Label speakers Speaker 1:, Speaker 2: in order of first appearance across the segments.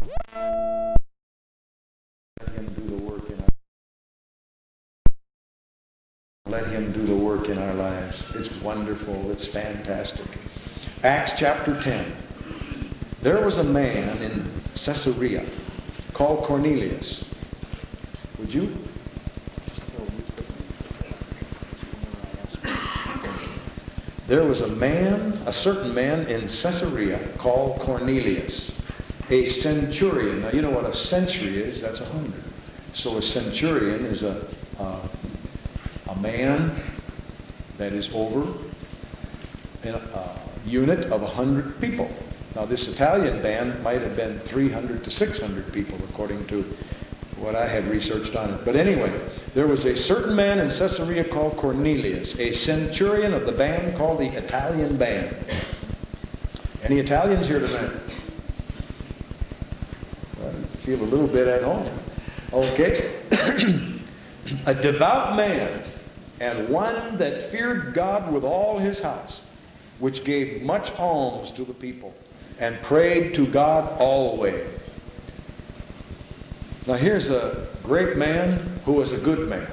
Speaker 1: Let him do the work in our lives. It's wonderful. It's fantastic. Acts chapter 10. There was a man in Caesarea called Cornelius. Would you? There was a certain man in Caesarea called Cornelius, a centurion. Now you know what a century is, that's 100. So a centurion is a man that is over a unit of 100 people. Now this Italian band might have been 300 to 600 people according to what I had researched on it. But anyway, there was a certain man in Caesarea called Cornelius, a centurion of the band called the Italian band. Any Italians here tonight? Well, feel a little bit at home. Okay. A devout man, and one that feared God with all his house, which gave much alms to the people, and prayed to God always. Now here's a great man who was a good man.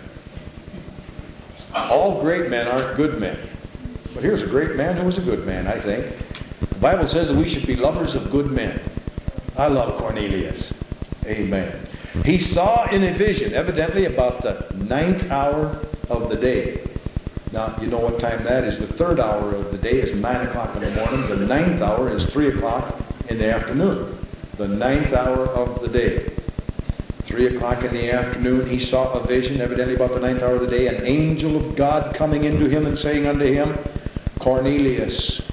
Speaker 1: All great men aren't good men. But here's a great man who was a good man, I think. The Bible says that we should be lovers of good men. I love Cornelius. Amen. He saw in a vision, evidently about the 9th hour of the day. Now, you know what time that is. The 3rd hour of the day is 9 o'clock in the morning. The 9th hour is 3 o'clock in the afternoon. The 9th hour of the day. 3 o'clock in the afternoon, he saw a vision, evidently about the 9th hour of the day, an angel of God coming into him and saying unto him, Cornelius.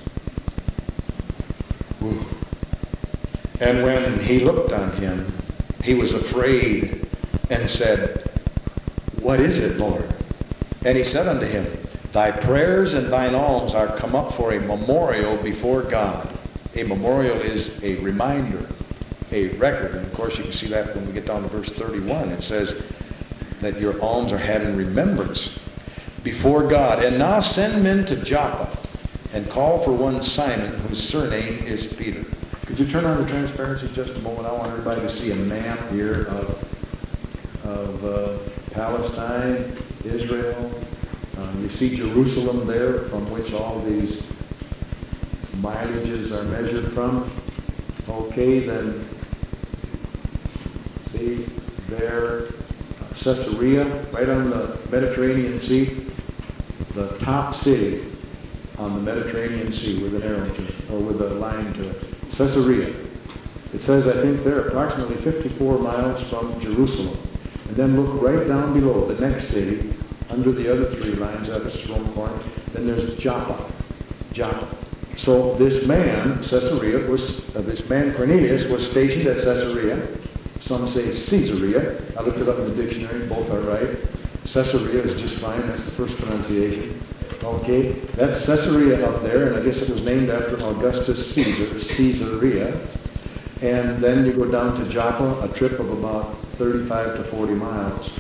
Speaker 1: Ooh. And when he looked on him, he was afraid and said, What is it, Lord? And he said unto him, Thy prayers and thine alms are come up for a memorial before God. A memorial is a reminder, a record. And of course you can see that when we get down to verse 31. It says that your alms are had in remembrance before God. And now send men to Joppa and call for one Simon, whose surname is Peter. Could you turn on the transparency just a moment? I want everybody to see a map here of Palestine, Israel. You see Jerusalem there, from which all these mileages are measured from. Okay, then see there, Caesarea, right on the Mediterranean Sea, the top city on the Mediterranean Sea with an arrow to it, or with a line to it. Caesarea. It says, I think they're approximately 54 miles from Jerusalem. And then look right down below, the next city, under the other 3 lines, that is Rome, Corinth. Then there's Joppa. Joppa. So this man, Caesarea, this man Cornelius was stationed at Caesarea. Some say Caesarea. I looked it up in the dictionary. Both are right. Caesarea is just fine. That's the first pronunciation. Okay, that's Caesarea up there, and I guess it was named after Augustus Caesar, Caesarea. And then you go down to Joppa, a trip of about 35 to 40 miles,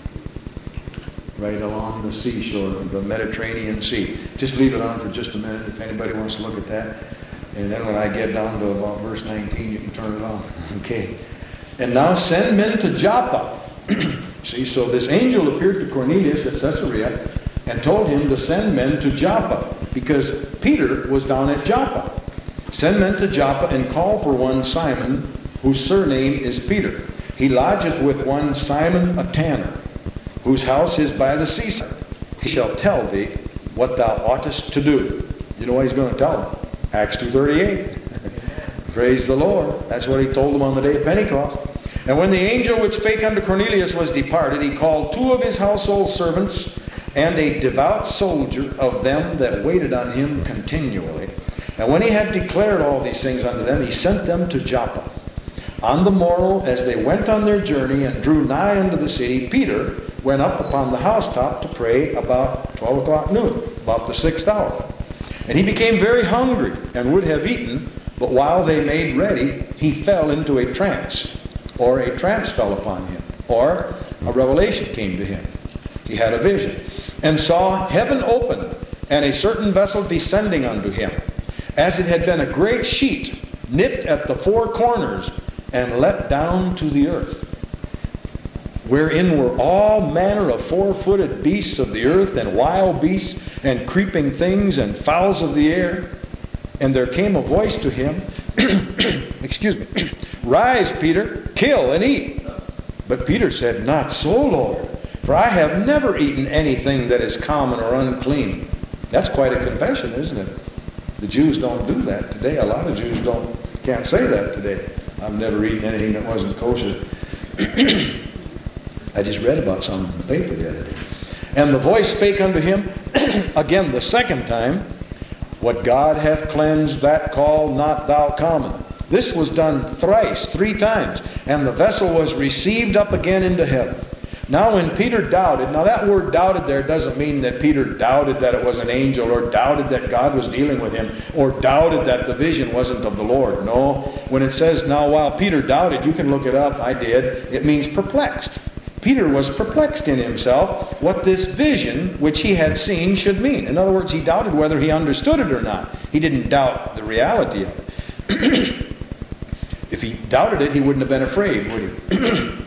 Speaker 1: right along the seashore of the Mediterranean Sea. Just leave it on for just a minute if anybody wants to look at that. And then when I get down to about verse 19, you can turn it off. Okay. And now send men to Joppa. See, so this angel appeared to Cornelius at Caesarea and told him to send men to Joppa, because Peter was down at Joppa. Send men to Joppa and call for one Simon, whose surname is Peter. He lodgeth with one Simon a tanner, whose house is by the seaside. He shall tell thee what thou oughtest to do. You know what he's going to tell him? Acts 2:38. Praise the Lord. That's what he told them on the day of Pentecost. And when the angel which spake unto Cornelius was departed, he called 2 of his household servants, and a devout soldier of them that waited on him continually. And when he had declared all these things unto them, he sent them to Joppa. On the morrow, as they went on their journey and drew nigh unto the city, Peter went up upon the housetop to pray about 12 o'clock noon, about the 6th hour. And he became very hungry and would have eaten, but while they made ready, he fell into a trance, or a trance fell upon him, or a revelation came to him. He had a vision, and saw heaven open, and a certain vessel descending unto him, as it had been a great sheet, knit at the 4 corners, and let down to the earth, wherein were all manner of four-footed beasts of the earth, and wild beasts, and creeping things, and fowls of the air. And there came a voice to him, excuse me, Rise, Peter, kill and eat. But Peter said, Not so, Lord, for I have never eaten anything that is common or unclean. That's quite a confession, isn't it? The Jews don't do that today. A lot of Jews can't say that today. I've never eaten anything that wasn't kosher. I just read about some in the paper the other day. And the voice spake unto him again the second time, What God hath cleansed, that call not thou common. This was done thrice, 3 times, and the vessel was received up again into heaven. Now when Peter doubted, now that word doubted there doesn't mean that Peter doubted that it was an angel, or doubted that God was dealing with him, or doubted that the vision wasn't of the Lord. No, when it says, now while Peter doubted, you can look it up, I did, it means perplexed. Peter was perplexed in himself what this vision which he had seen should mean. In other words, he doubted whether he understood it or not. He didn't doubt the reality of it. If he doubted it, he wouldn't have been afraid, would he?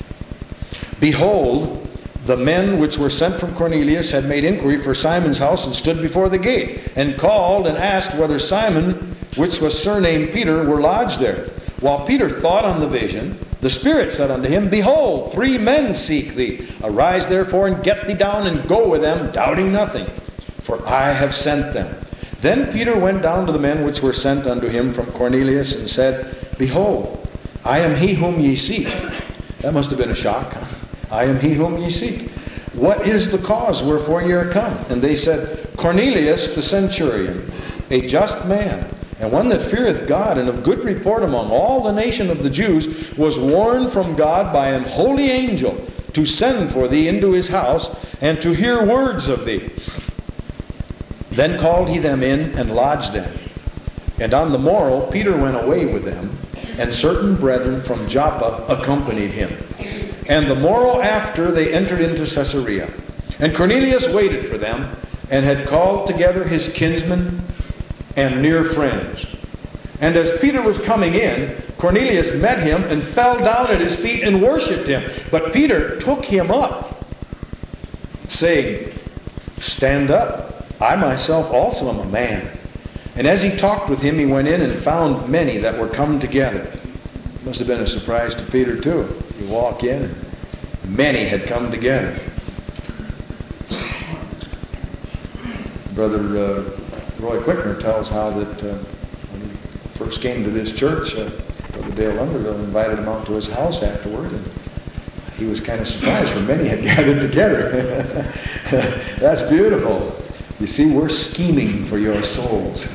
Speaker 1: Behold, the men which were sent from Cornelius had made inquiry for Simon's house, and stood before the gate, and called and asked whether Simon, which was surnamed Peter, were lodged there. While Peter thought on the vision, the Spirit said unto him, Behold, 3 men seek thee. Arise therefore, and get thee down, and go with them, doubting nothing, for I have sent them. Then Peter went down to the men which were sent unto him from Cornelius, and said, Behold, I am he whom ye seek. That must have been a shock, huh? I am he whom ye seek. What is the cause wherefore ye are come? And they said, Cornelius the centurion, a just man, and one that feareth God, and of good report among all the nation of the Jews, was warned from God by an holy angel to send for thee into his house, and to hear words of thee. Then called he them in, and lodged them. And on the morrow Peter went away with them, and certain brethren from Joppa accompanied him. And the morrow after they entered into Caesarea. And Cornelius waited for them, and had called together his kinsmen and near friends. And as Peter was coming in, Cornelius met him, and fell down at his feet, and worshipped him. But Peter took him up, saying, Stand up, I myself also am a man. And as he talked with him, he went in, and found many that were come together. Must have been a surprise to Peter too. You walk in, and many had come together. Brother Roy Quickner tells how that when he first came to this church, Brother Dale Lumberville invited him out to his house afterwards, and he was kind of surprised, for many had gathered together. That's beautiful. You see, we're scheming for your souls.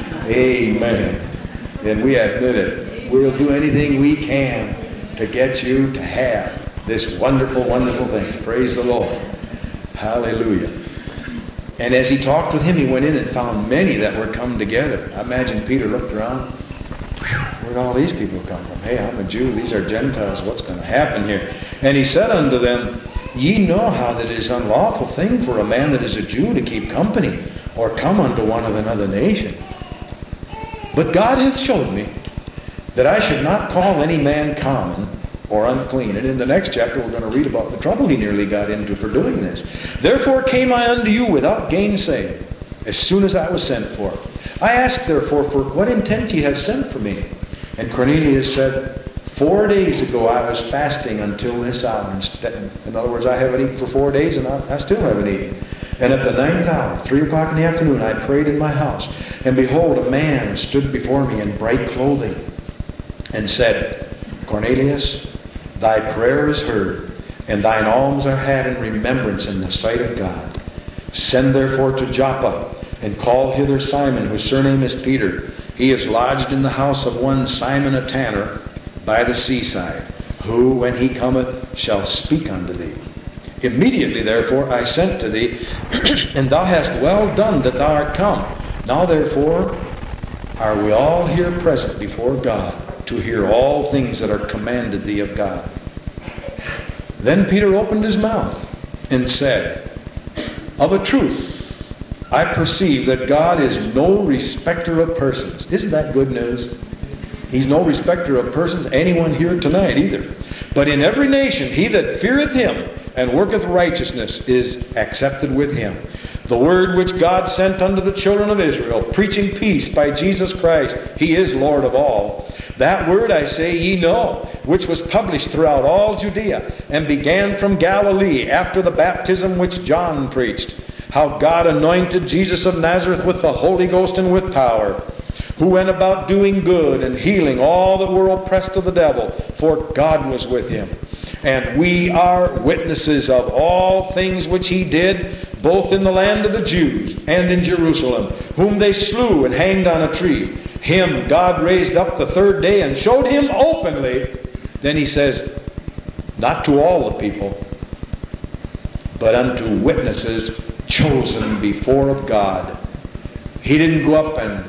Speaker 1: Amen. And we admit it. We'll do anything we can to get you to have this wonderful, wonderful thing. Praise the Lord. Hallelujah. And as he talked with him, he went in and found many that were come together. I imagine Peter looked around. Where'd all these people come from? Hey, I'm a Jew. These are Gentiles. What's going to happen here? And he said unto them, Ye know how that it is unlawful thing for a man that is a Jew to keep company, or come unto one of another nation. But God hath showed me that I should not call any man common or unclean. And in the next chapter we're going to read about the trouble he nearly got into for doing this. Therefore came I unto you without gainsaying, as soon as I was sent for. I asked therefore, for what intent ye have sent for me? And Cornelius said, 4 days ago I was fasting until this hour. In other words, I haven't eaten for 4 days, and I still haven't eaten. And at the 9th hour, 3 o'clock in the afternoon, I prayed in my house. And behold, a man stood before me in bright clothing, and said, Cornelius, thy prayer is heard, and thine alms are had in remembrance in the sight of God. Send therefore to Joppa, and call hither Simon, whose surname is Peter. He is lodged in the house of one Simon a tanner by the seaside, who, when he cometh, shall speak unto thee. Immediately therefore I sent to thee, and thou hast well done that thou art come. Now therefore are we all here present before God, to hear all things that are commanded thee of God. Then Peter opened his mouth and said, Of a truth, I perceive that God is no respecter of persons. Isn't that good news? He's no respecter of persons, anyone here tonight either. But in every nation, he that feareth him and worketh righteousness is accepted with him. The word which God sent unto the children of Israel, preaching peace by Jesus Christ, he is Lord of all. That word, I say, ye know, which was published throughout all Judea, and began from Galilee after the baptism which John preached, how God anointed Jesus of Nazareth with the Holy Ghost and with power, who went about doing good and healing all that were oppressed of the devil, for God was with him. And we are witnesses of all things which he did, both in the land of the Jews and in Jerusalem, whom they slew and hanged on a tree. Him God raised up the third day and showed him openly. Then he says, not to all the people, but unto witnesses chosen before of God. He didn't go up and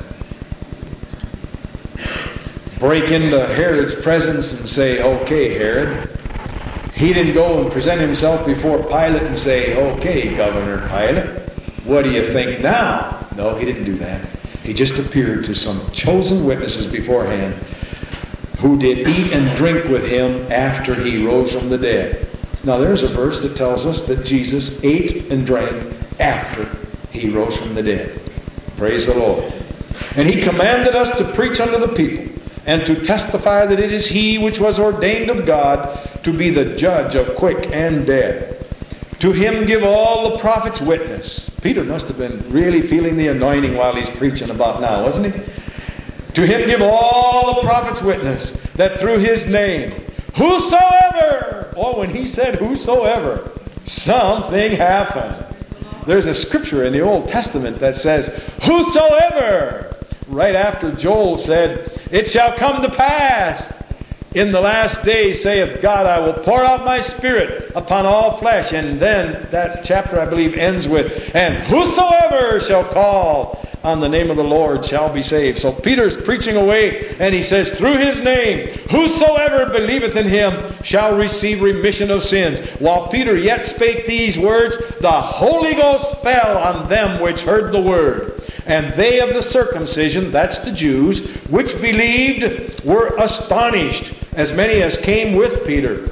Speaker 1: break into Herod's presence and say, okay, Herod. He didn't go and present himself before Pilate and say, okay, Governor Pilate, what do you think now? No, he didn't do that. He just appeared to some chosen witnesses beforehand who did eat and drink with him after he rose from the dead. Now there's a verse that tells us that Jesus ate and drank after he rose from the dead. Praise the Lord. And he commanded us to preach unto the people and to testify that it is he which was ordained of God to be the judge of quick and dead. To him give all the prophets witness. Peter must have been really feeling the anointing while he's preaching about now, wasn't he? To him give all the prophets witness that through his name, whosoever, oh, when he said whosoever, something happened. There's a scripture in the Old Testament that says, whosoever, right after Joel said, it shall come to pass in the last days, saith God, I will pour out my spirit upon all flesh. And then that chapter, I believe, ends with, and whosoever shall call on the name of the Lord shall be saved. So Peter's preaching away, and he says, through his name, whosoever believeth in him shall receive remission of sins. While Peter yet spake these words, the Holy Ghost fell on them which heard the word. And they of the circumcision, that's the Jews, which believed were astonished, as many as came with Peter,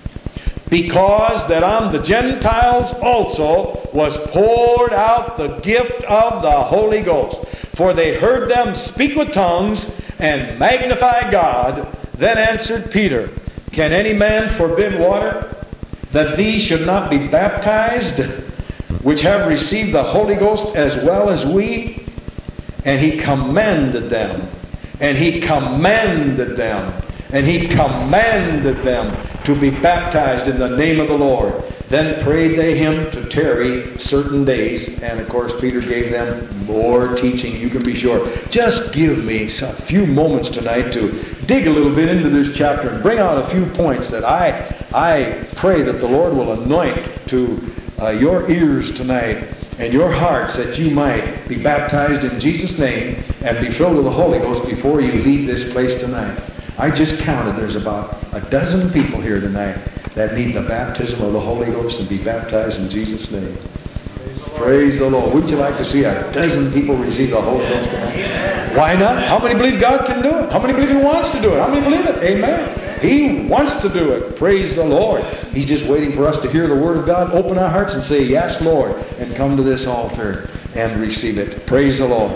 Speaker 1: because that on the Gentiles also was poured out the gift of the Holy Ghost. For they heard them speak with tongues and magnify God. Then answered Peter, can any man forbid water, that these should not be baptized, which have received the Holy Ghost as well as we? And he commanded them, and he commanded them, and he commanded them to be baptized in the name of the Lord. Then prayed they him to tarry certain days. And of course Peter gave them more teaching, you can be sure. Just give me a few moments tonight to dig a little bit into this chapter and bring out a few points that I pray that the Lord will anoint to your ears tonight and your hearts, that you might be baptized in Jesus' name and be filled with the Holy Ghost before you leave this place tonight. I just counted, there's about a dozen people here tonight that need the baptism of the Holy Ghost and be baptized in Jesus' name. Praise the Lord. Wouldn't you like to see a dozen people receive the Holy Ghost tonight? Why not? How many believe God can do it? How many believe he wants to do it? How many believe it? Amen. He wants to do it. Praise the Lord. He's just waiting for us to hear the Word of God, open our hearts and say, yes, Lord, and come to this altar and receive it. Praise the Lord.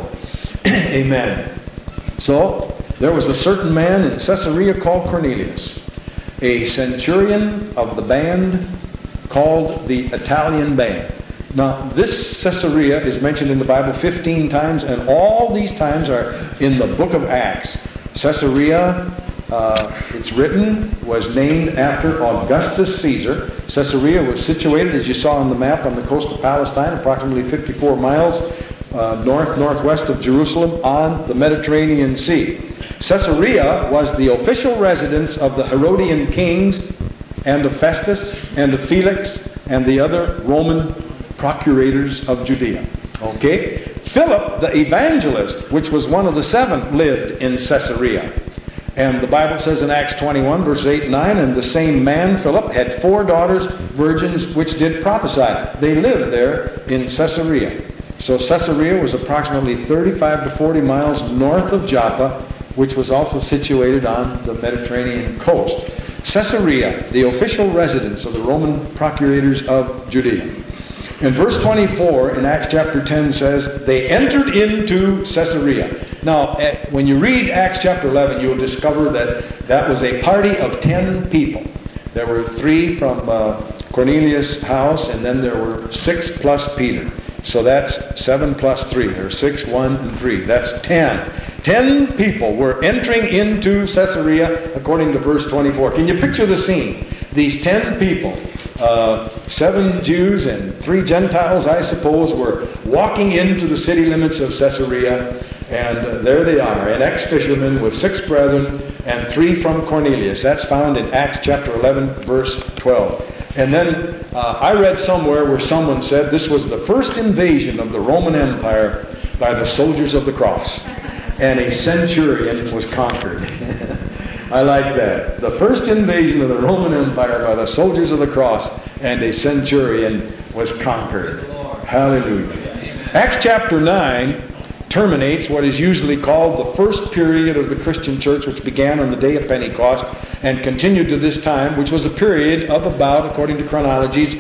Speaker 1: Amen. So, there was a certain man in Caesarea called Cornelius, a centurion of the band called the Italian band. Now, this Caesarea is mentioned in the Bible 15 times, and all these times are in the book of Acts. Caesarea, it's written, was named after Augustus Caesar. Caesarea was situated, as you saw on the map, on the coast of Palestine, approximately 54 miles northwest of Jerusalem on the Mediterranean Sea. Caesarea was the official residence of the Herodian kings and of Festus and of Felix and the other Roman procurators of Judea. Okay? Philip the evangelist, which was one of the seven, lived in Caesarea. And the Bible says in Acts 21, verse 8 and 9, and the same man, Philip, had 4 daughters, virgins, which did prophesy. They lived there in Caesarea. So Caesarea was approximately 35 to 40 miles north of Joppa which was also situated on the Mediterranean coast. Caesarea, the official residence of the Roman procurators of Judea. And verse 24 in Acts chapter 10 says, they entered into Caesarea. Now, when you read Acts chapter 11, you'll discover that was a party of 10 people. There were 3 from Cornelius' house, and then there were 6 plus Peter. So that's 7 plus 3. There's 6, 1, and 3. That's 10. 10 people were entering into Caesarea according to verse 24. Can you picture the scene? These 10 people, 7 Jews and 3 Gentiles, I suppose, were walking into the city limits of Caesarea. And there they are, an ex-fisherman with 6 brethren and 3 from Cornelius. That's found in Acts chapter 11, verse 12. And then I read somewhere where someone said this was the first invasion of the Roman Empire by the soldiers of the cross. And a centurion was conquered. I like that. The first invasion of the Roman Empire by the soldiers of the cross, and a centurion was conquered. Hallelujah. Acts chapter 9 terminates what is usually called the first period of the Christian church, which began on the day of Pentecost and continued to this time, which was a period of about, according to chronologies,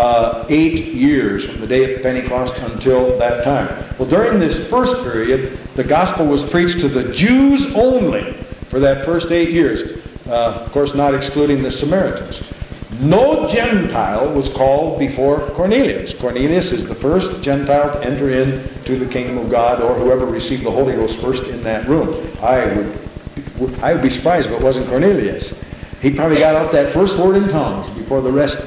Speaker 1: 8 years from the day of Pentecost until that time. Well, during this first period, the gospel was preached to the Jews only for that first 8 years. Of course, not excluding the Samaritans. No Gentile was called before Cornelius. Cornelius is the first Gentile to enter into the kingdom of God, or whoever received the Holy Ghost first in that room. I would be surprised if it wasn't Cornelius. He probably got out that first word in tongues before the rest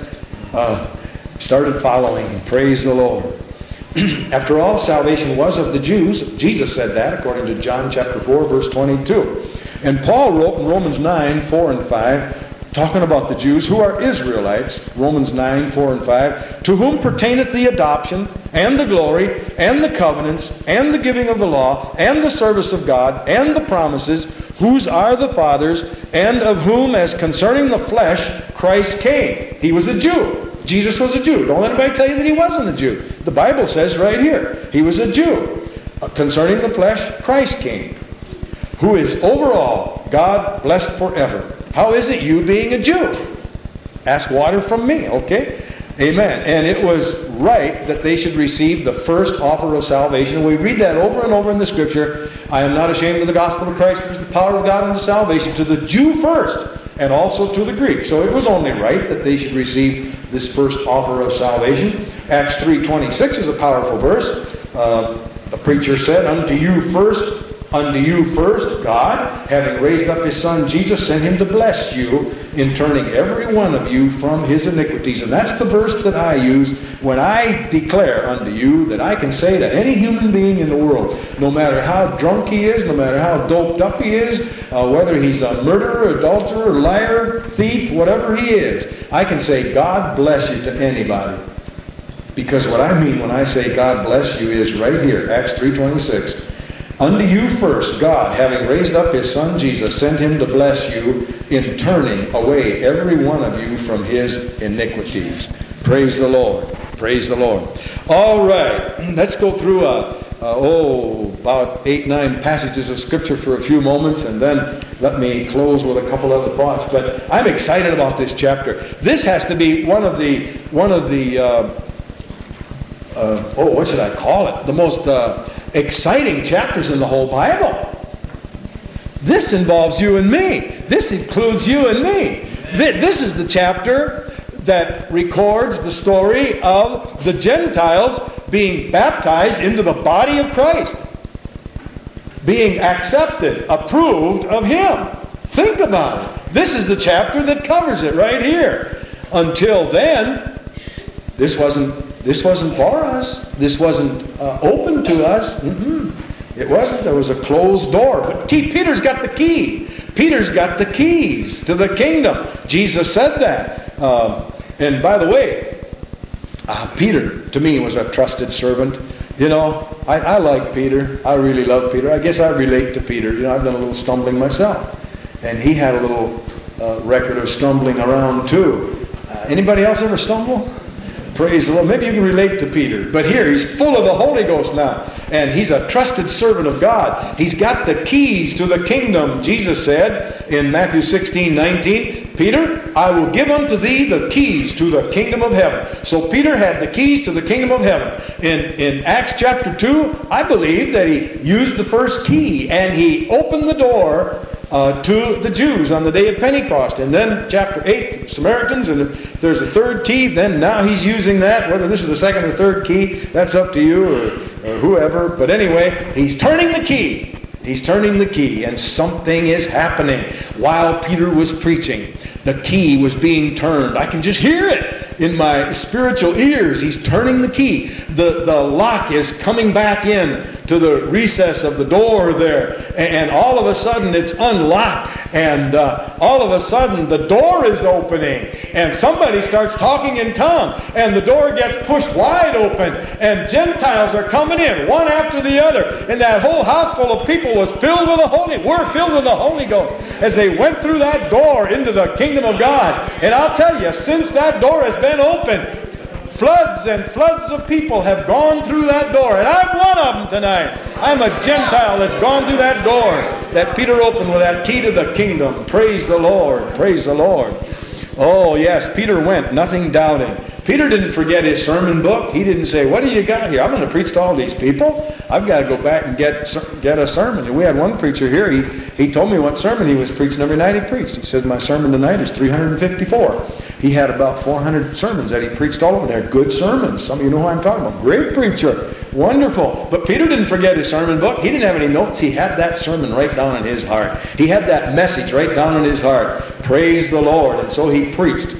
Speaker 1: started following. Praise the Lord. After all, salvation was of the Jews. Jesus said that according to John chapter 4, verse 22. And Paul wrote in Romans 9, 4 and 5, talking about the Jews who are Israelites, Romans 9, 4 and 5, to whom pertaineth the adoption, and the glory, and the covenants, and the giving of the law, and the service of God, and the promises, whose are the fathers, and of whom, as concerning the flesh, Christ came. He was a Jew. Jesus was a Jew. Don't let anybody tell you that he wasn't a Jew. The Bible says right here, he was a Jew. Concerning the flesh, Christ came, who is over all, God blessed forever. How is it you being a Jew? Ask water from me, okay? Amen. And it was right that they should receive the first offer of salvation. We read that over and over in the Scripture. I am not ashamed of the gospel of Christ, because the power of God unto salvation to the Jew first, and also to the Greek. So it was only right that they should receive this first offer of salvation. Acts 3:26 is a powerful verse. The preacher said, unto you first, God, having raised up his Son Jesus, sent him to bless you in turning every one of you from his iniquities. And that's the verse that I use when I declare unto you that I can say to any human being in the world, no matter how drunk he is, no matter how doped up he is, whether he's a murderer, adulterer, liar, thief, whatever he is, I can say, God bless you to anybody. Because what I mean when I say God bless you is right here, Acts 3:26. Unto you first, God, having raised up his Son Jesus, sent him to bless you in turning away every one of you from his iniquities. Praise the Lord. Praise the Lord. All right. Let's go through about 8, 9 passages of Scripture for a few moments, and then let me close with a couple other thoughts. But I'm excited about this chapter. This has to be one of the what should I call it? The most exciting chapters in the whole Bible. This involves you and me. This includes you and me. This is the chapter that records the story of the Gentiles being baptized into the body of Christ, being accepted, approved of him. Think about it. This is the chapter that covers it right here. Until then, this wasn't for us. This wasn't open to us. It wasn't. There was a closed door. But Peter's got the key. Peter's got the keys to the kingdom. Jesus said that. And by the way, Peter, to me, was a trusted servant. You know, I like Peter. I really love Peter. I guess I relate to Peter. You know, I've done a little stumbling myself. And he had a little record of stumbling around too. Anybody else ever stumble?
Speaker 2: Praise the Lord. Maybe you can relate to Peter. But here, he's full of the Holy Ghost now. And he's a trusted servant of God. He's got the keys to the kingdom. Jesus said in Matthew 16:19, Peter, I will give unto thee the keys to the kingdom of heaven. So Peter had the keys to the kingdom of heaven. In Acts chapter 2, I believe that he used the first key and he opened the door to the Jews on the day of Pentecost. And then chapter 8, the Samaritans, and if there's a third key, then now he's using that. Whether this is the second or third key, that's up to you or whoever. But anyway, he's turning the key. He's turning the key, and something is happening. While Peter was preaching, the key was being turned. I can just hear it in my spiritual ears. He's turning the key. The lock is coming back in to the recess of the door there. And all of a sudden it's unlocked. And all of a sudden the door is opening. And somebody starts talking in tongues. And the door gets pushed wide open. And Gentiles are coming in, one after the other. And that whole house full of people was filled with the Holy Ghost as they went through that door into the kingdom of God. And I'll tell you, since that door has been open, floods and floods of people have gone through that door. And I'm one of them tonight. I'm a Gentile that's gone through that door that Peter opened with that key to the kingdom. Praise the Lord. Praise the Lord. Oh, yes, Peter went, nothing doubting. Peter didn't forget his sermon book. He didn't say, what do you got here? I'm going to preach to all these people. I've got to go back and get a sermon. And we had one preacher here. He told me what sermon he was preaching every night he preached. He said, my sermon tonight is 354. He had about 400 sermons that he preached all over there. Good sermons. Some of you know who I'm talking about. Great preacher. Wonderful. But Peter didn't forget his sermon book. He didn't have any notes. He had that sermon right down in his heart. He had that message right down in his heart. Praise the Lord. And so he preached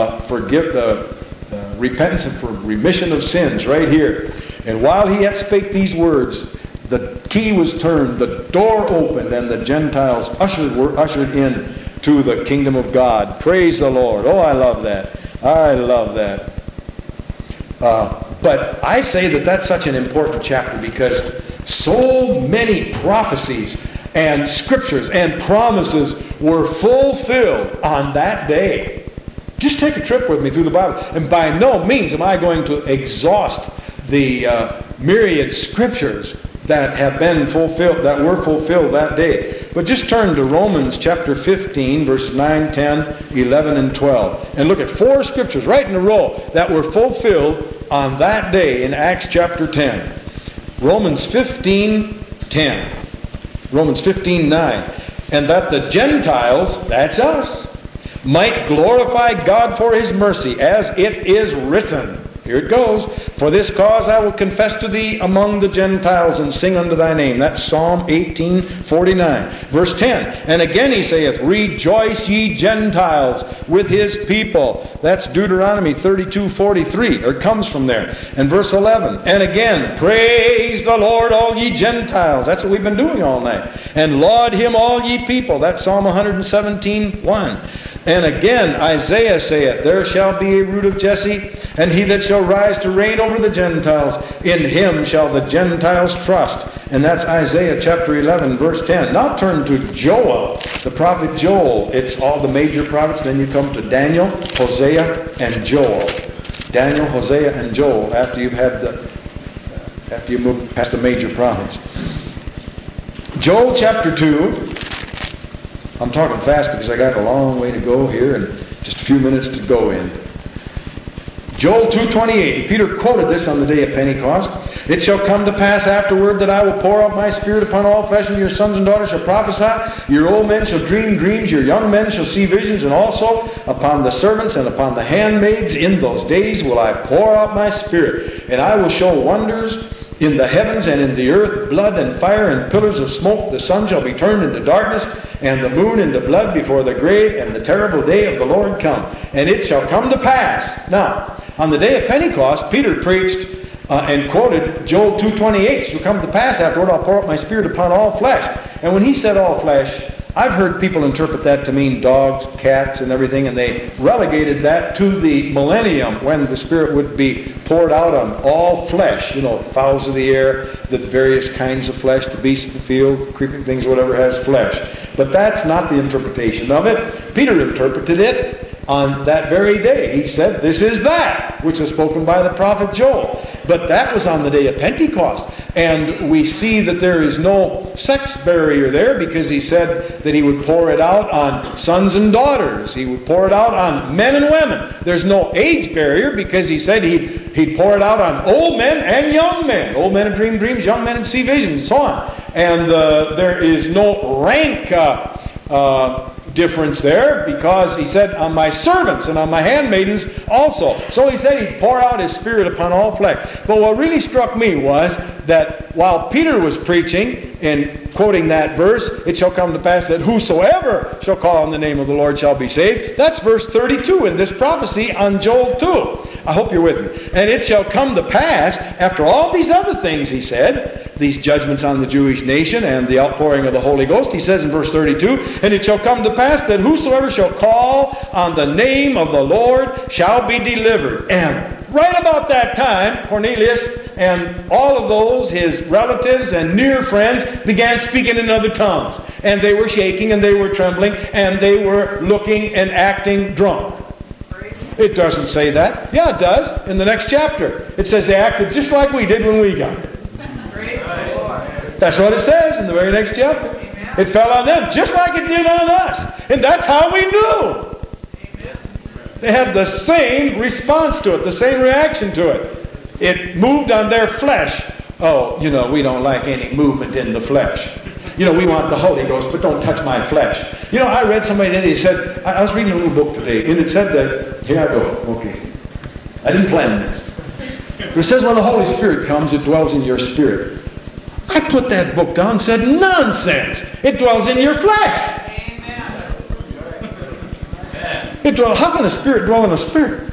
Speaker 2: repentance and for remission of sins right here. And while he yet spake these words, the key was turned, the door opened, and the Gentiles were ushered in to the kingdom of God. Praise the Lord. Oh, I love that. I love that. But I say that that's such an important chapter because so many prophecies and scriptures and promises were fulfilled on that day. Just take a trip with me through the Bible. And by no means am I going to exhaust the myriad scriptures that have been fulfilled, that were fulfilled that day. But just turn to Romans chapter 15, verses 9, 10, 11, and 12. And look at 4 scriptures right in a row that were fulfilled on that day in Acts chapter 10. Romans 15, 10. Romans 15, 9. And that the Gentiles, that's us, might glorify God for his mercy, as it is written. Here it goes. For this cause I will confess to thee among the Gentiles and sing unto thy name. That's Psalm 18:49. Verse 10. And again he saith, rejoice ye Gentiles with his people. That's Deuteronomy 32:43. Or it comes from there. And verse 11. And again, praise the Lord all ye Gentiles. That's what we've been doing all night. And laud him all ye people. That's Psalm 117:1. And again, Isaiah saith, there shall be a root of Jesse, and he that shall rise to reign over the Gentiles, in him shall the Gentiles trust. And that's Isaiah chapter 11, verse 10. Now turn to Joel, the prophet Joel. It's all the major prophets. Then you come to Daniel, Hosea, and Joel. Daniel, Hosea, and Joel, after you move past the major prophets. Joel chapter 2. I'm talking fast because I got a long way to go here and just a few minutes to go in. Joel 2:28. Peter quoted this on the day of Pentecost. It shall come to pass afterward that I will pour out my spirit upon all flesh, and your sons and daughters shall prophesy. Your old men shall dream dreams. Your young men shall see visions. And also upon the servants and upon the handmaids in those days will I pour out my spirit. And I will show wonders in the heavens and in the earth, blood and fire and pillars of smoke. The sun shall be turned into darkness, and the moon into blood before the great and the terrible day of the Lord come. And it shall come to pass. Now, on the day of Pentecost, Peter preached and quoted Joel 2:28. It shall come to pass afterward, I'll pour out my spirit upon all flesh. And when he said all flesh, I've heard people interpret that to mean dogs, cats, and everything, and they relegated that to the millennium when the Spirit would be poured out on all flesh, fowls of the air, the various kinds of flesh, the beasts of the field, creeping things, whatever has flesh. But that's not the interpretation of it. Peter interpreted it on that very day. He said, this is that which was spoken by the prophet Joel. But that was on the day of Pentecost. And we see that there is no sex barrier there, because he said that he would pour it out on sons and daughters. He would pour it out on men and women. There's no age barrier, because he said he'd pour it out on old men and young men. Old men would dream dreams, young men would see visions, and so on. And there is no rank difference there, because he said, on my servants and on my handmaidens also. So he said he'd pour out his Spirit upon all flesh. But what really struck me was that while Peter was preaching and quoting that verse, it shall come to pass that whosoever shall call on the name of the Lord shall be saved. That's verse 32 in this prophecy on Joel 2. I hope you're with me. And it shall come to pass, after all these other things he said, these judgments on the Jewish nation and the outpouring of the Holy Ghost, he says in verse 32, and it shall come to pass that whosoever shall call on the name of the Lord shall be delivered. And right about that time, Cornelius and all of those, his relatives and near friends, began speaking in other tongues. And they were shaking and they were trembling and they were looking and acting drunk. It doesn't say that. Yeah, it does. In the next chapter. It says they acted just like we did when we got it. That's what it says in the very next chapter. It fell on them just like it did on us. And that's how we knew. They had the same response to it, the same reaction to it. It moved on their flesh. Oh, we don't like any movement in the flesh. We want the Holy Ghost, but don't touch my flesh. I read somebody today, they said, I was reading a little book today, and it said that, here I go, okay. I didn't plan this. But it says when the Holy Spirit comes, it dwells in your spirit. I put that book down and said, nonsense. It dwells in your flesh. Amen. How can a spirit dwell in a spirit?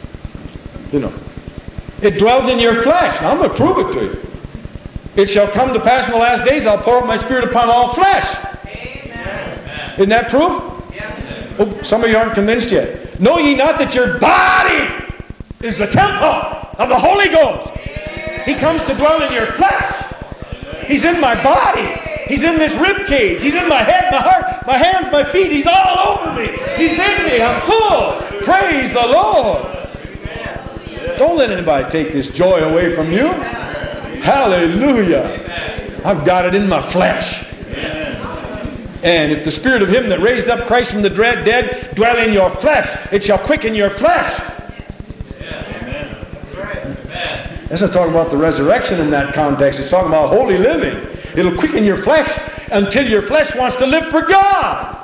Speaker 2: It dwells in your flesh. Now I'm going to prove it to you. It shall come to pass in the last days, I'll pour out my Spirit upon all flesh. Amen. Isn't that proof? Yes. Oh, some of you aren't convinced yet. Know ye not that your body is the temple of the Holy Ghost? He comes to dwell in your flesh. He's in my body. He's in this rib cage. He's in my head, my heart, my hands, my feet. He's all over me. He's in me. I'm full. Praise the Lord. Don't let anybody take this joy away from you. Hallelujah. I've got it in my flesh. And if the Spirit of Him that raised up Christ from the dead dwell in your flesh, it shall quicken your flesh. That's not talking about the resurrection in that context. It's talking about holy living. It'll quicken your flesh until your flesh wants to live for God.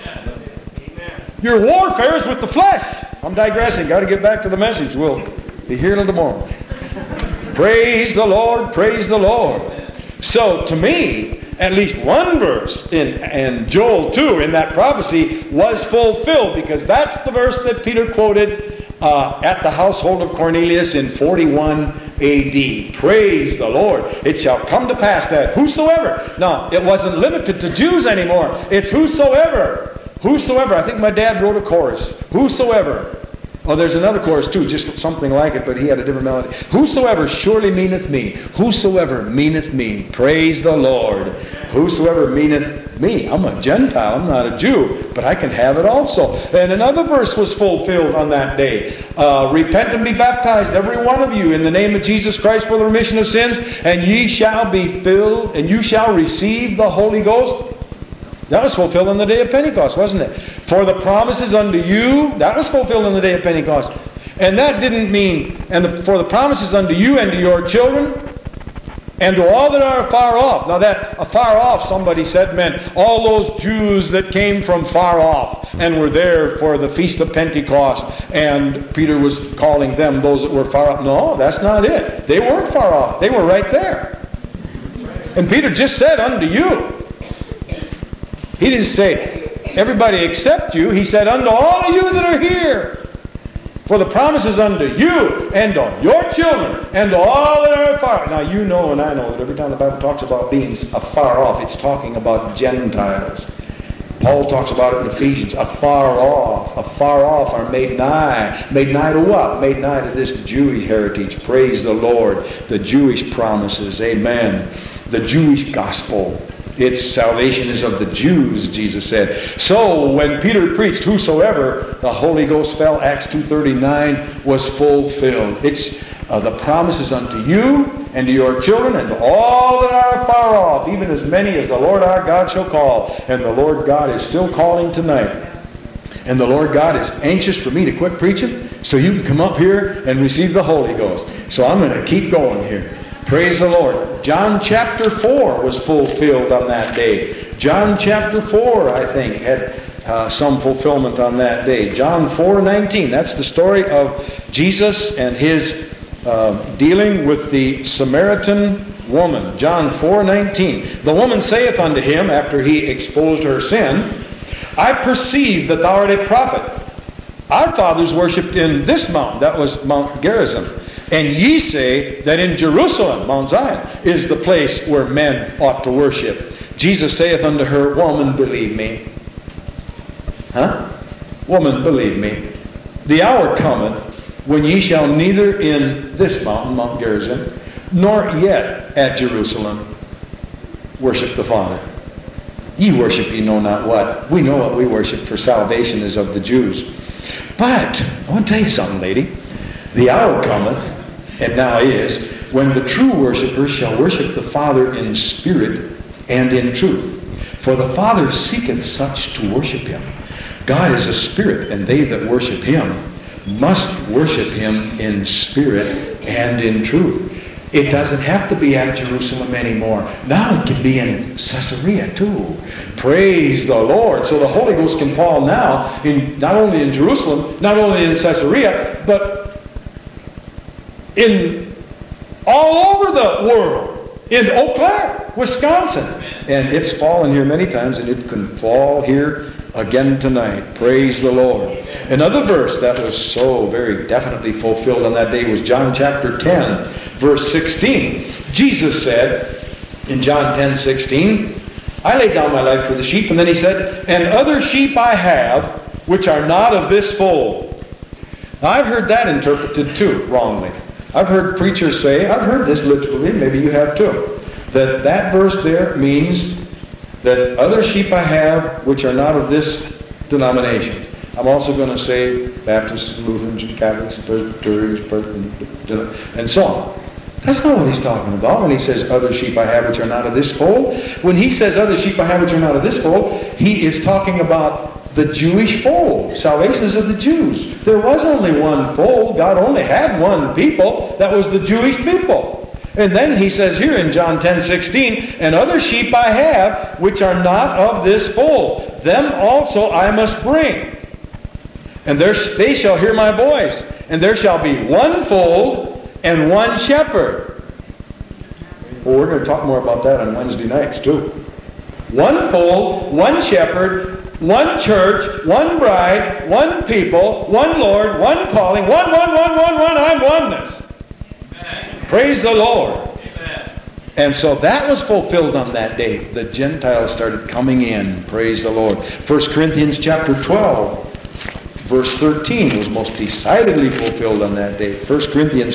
Speaker 2: Your warfare is with the flesh. I'm digressing. Got to get back to the message. We'll be here till tomorrow. Praise the Lord. Praise the Lord. So to me, at least one verse in Joel 2 in that prophecy was fulfilled, because that's the verse that Peter quoted at the household of Cornelius in 41 A.D. Praise the Lord. It shall come to pass that whosoever. Now, it wasn't limited to Jews anymore. It's whosoever. Whosoever. I think my dad wrote a chorus. Whosoever. Oh, there's another chorus too, just something like it, but he had a different melody. Whosoever surely meaneth me. Whosoever meaneth me. Praise the Lord. Whosoever meaneth me. I'm a Gentile. I'm not a Jew, but I can have it also. And another verse was fulfilled on that day. Repent and be baptized, every one of you, in the name of Jesus Christ for the remission of sins, and ye shall be filled, and you shall receive the Holy Ghost. That was fulfilled on the day of Pentecost, wasn't it? For the promises unto you, that was fulfilled on the day of Pentecost. And that didn't mean, for the promises unto you and to your children, and to all that are afar off. Now that afar off, somebody said, meant all those Jews that came from far off and were there for the Feast of Pentecost. And Peter was calling them those that were far off. No, that's not it. They weren't far off. They were right there. And Peter just said, unto you. He didn't say, everybody except you. He said, unto all of you that are here. For the promises unto you and on your children and to all that are afar. Now you know and I know that every time the Bible talks about being afar off, it's talking about Gentiles. Paul talks about it in Ephesians. Afar off are made nigh. Made nigh to what? Made nigh to this Jewish heritage. Praise the Lord. The Jewish promises. Amen. The Jewish gospel. Its salvation is of the Jews, Jesus said. So when Peter preached, whosoever, the Holy Ghost fell, Acts 2:39, was fulfilled. It's the promises unto you and to your children and to all that are far off, even as many as the Lord our God shall call. And the Lord God is still calling tonight. And the Lord God is anxious for me to quit preaching so you can come up here and receive the Holy Ghost. So I'm going to keep going here. Praise the Lord. John chapter 4 was fulfilled on that day. John chapter 4, I think, had some fulfillment on that day. John 4:19. That's the story of Jesus and his dealing with the Samaritan woman. John 4:19. The woman saith unto him, after he exposed her sin, I perceive that thou art a prophet. Our fathers worshipped in this mountain, that was Mount Gerizim. And ye say that in Jerusalem, Mount Zion, is the place where men ought to worship. Jesus saith unto her, Woman, believe me. Woman, believe me. The hour cometh when ye shall neither in this mountain, Mount Gerizim, nor yet at Jerusalem worship the Father. Ye worship ye know not what. We know what we worship, for salvation is of the Jews. But, I want to tell you something, lady. The hour cometh, and now is, when the true worshipers shall worship the Father in spirit and in truth. For the Father seeketh such to worship him. God is a spirit, and they that worship him must worship him in spirit and in truth. It doesn't have to be at Jerusalem anymore. Now it can be in Caesarea too. Praise the Lord. So the Holy Ghost can fall now, not only in Jerusalem, not only in Caesarea, but in all over the world. In Eau Claire, Wisconsin. And it's fallen here many times, and it can fall here again tonight. Praise the Lord. Another verse that was so very definitely fulfilled on that day was John chapter 10, verse 16. Jesus said in John 10:16, I laid down my life for the sheep. And then he said, and other sheep I have, which are not of this fold. Now I've heard that interpreted too, wrongly. I've heard preachers say, I've heard this literally, maybe you have too, that verse there means that other sheep I have, which are not of this denomination. I'm also going to say Baptists, Lutherans, and Catholics, and Presbyterians, and so on. That's not what he's talking about when he says other sheep I have which are not of this fold. When he says other sheep I have which are not of this fold, he is talking about the Jewish fold. Salvation is of the Jews. There was only one fold. God only had one people. That was the Jewish people. And then he says here in John 10:16, and other sheep I have which are not of this fold. Them also I must bring. And they shall hear my voice. And there shall be one fold and one shepherd. Well, we're going to talk more about that on Wednesday nights too. One fold, one shepherd, one church, one bride, one people, one Lord, one calling, one. I'm oneness. Amen. Praise the Lord. Amen. And so that was fulfilled on that day. The Gentiles started coming in. Praise the Lord. 1 Corinthians chapter 12. Verse 13 was most decidedly fulfilled on that day. 1 Corinthians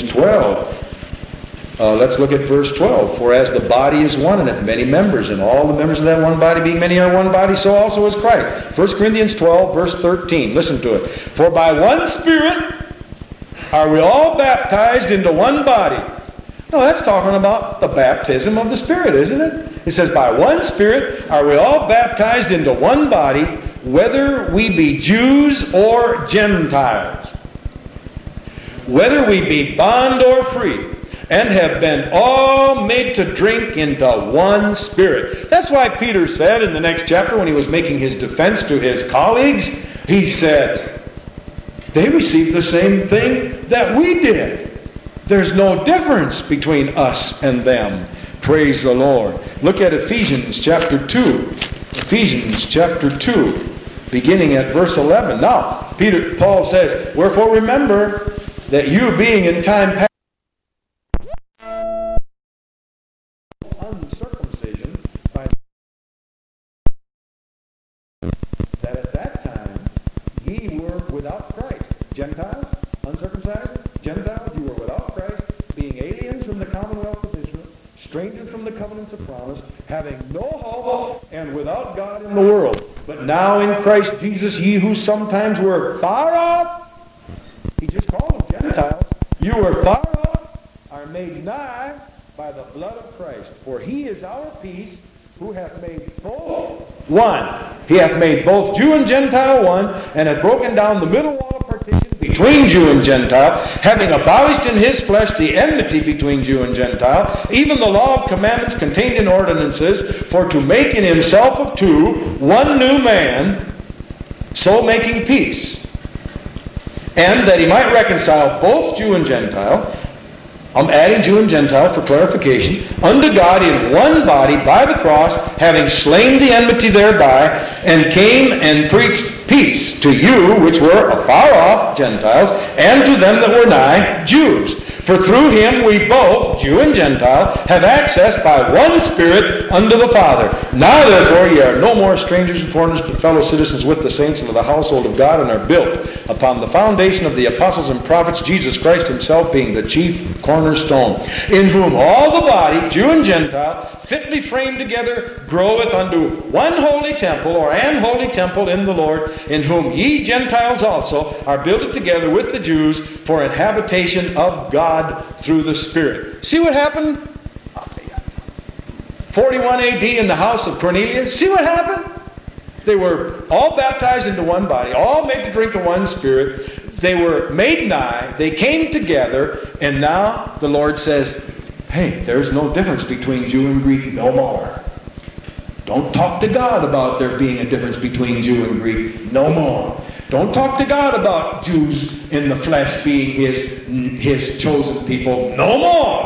Speaker 2: 12. Let's look at verse 12. For as the body is one and hath many members, and all the members of that one body being many are one body, so also is Christ. 1 Corinthians 12, verse 13. Listen to it. For by one Spirit are we all baptized into one body. No, that's talking about the baptism of the Spirit, isn't it? It says, by one Spirit are we all baptized into one body, whether we be Jews or Gentiles, whether we be bond or free, and have been all made to drink into one Spirit. That's why Peter said in the next chapter, when he was making his defense to his colleagues, he said, they received the same thing that we did. There's no difference between us and them. Praise the Lord. Look at Ephesians chapter 2. Ephesians chapter 2. Beginning at verse 11. Now, Paul says, wherefore remember that you being in time past uncircumcision, that at that time ye were without Christ. Gentiles, uncircumcised, Gentiles, you were without Christ, being aliens from the commonwealth of Israel, strangers from the covenants of promise, having no hope of God in the world. But now in Christ Jesus, ye who sometimes were far off, he just called them Gentiles, you were far off, are made nigh by the blood of Christ. For he is our peace, who hath made both one. He hath made both Jew and Gentile one, and hath broken down the middle wall of partition between Jew and Gentile, having abolished in his flesh the enmity between Jew and Gentile, even the law of commandments contained in ordinances, for to make in himself of two one new man, so making peace, and that he might reconcile both Jew and Gentile. I'm adding Jew and Gentile for clarification, unto God in one body by the cross, having slain the enmity thereby, and came and preached peace to you which were afar off, Gentiles, and to them that were nigh, Jews. For through him we both, Jew and Gentile, have access by one Spirit unto the Father. Now therefore ye are no more strangers and foreigners, but fellow citizens with the saints and of the household of God, and are built upon the foundation of the apostles and prophets, Jesus Christ himself being the chief cornerstone, in whom all the body, Jew and Gentile, fitly framed together, groweth unto one holy temple, or an holy temple in the Lord, in whom ye Gentiles also are builded together with the Jews for an habitation of God through the Spirit. See what happened? 41 AD in the house of Cornelius. See what happened? They were all baptized into one body, all made to drink of one Spirit. They were made nigh. They came together. And now the Lord says, hey, there's no difference between Jew and Greek no more. Don't talk to God about there being a difference between Jew and Greek no more. Don't talk to God about Jews in the flesh being his chosen people no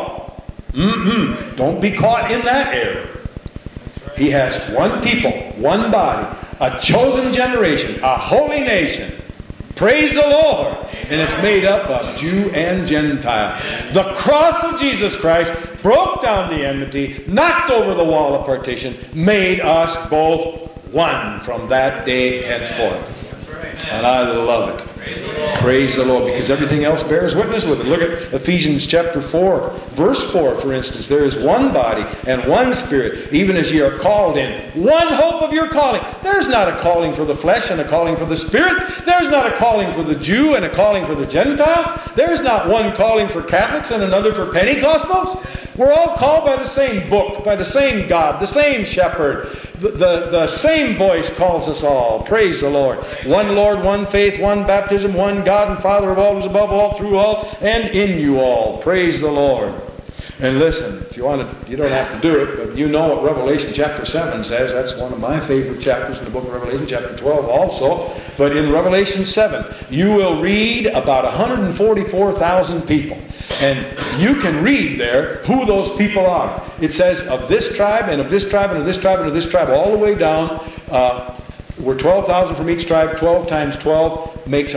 Speaker 2: more. Don't be caught in that error. He has one people, one body, a chosen generation, a holy nation. Praise the Lord. And it's made up of Jew and Gentile. The cross of Jesus Christ broke down the enmity, knocked over the wall of partition, made us both one from that day henceforth. And I love it. Praise the Lord, because everything else bears witness with it. Look at Ephesians chapter 4, verse 4, for instance. There is one body and one Spirit, even as ye are called in one hope of your calling. There's not a calling for the flesh and a calling for the Spirit. There's not a calling for the Jew and a calling for the Gentile. There's not one calling for Catholics and another for Pentecostals. We're all called by the same book, by the same God, the same shepherd. The same voice calls us all. Praise the Lord. One Lord, one faith, one baptism, one God and Father of all, who is above all, through all, and in you all. Praise the Lord. And listen, if you want to, you don't have to do it, but you know what Revelation chapter 7 says. That's one of my favorite chapters in the book of Revelation, chapter 12 also. But in Revelation 7, you will read about 144,000 people. And you can read there who those people are. It says of this tribe, and of this tribe, and of this tribe, and of this tribe, all the way down. We're 12,000 from each tribe. 12 times 12 makes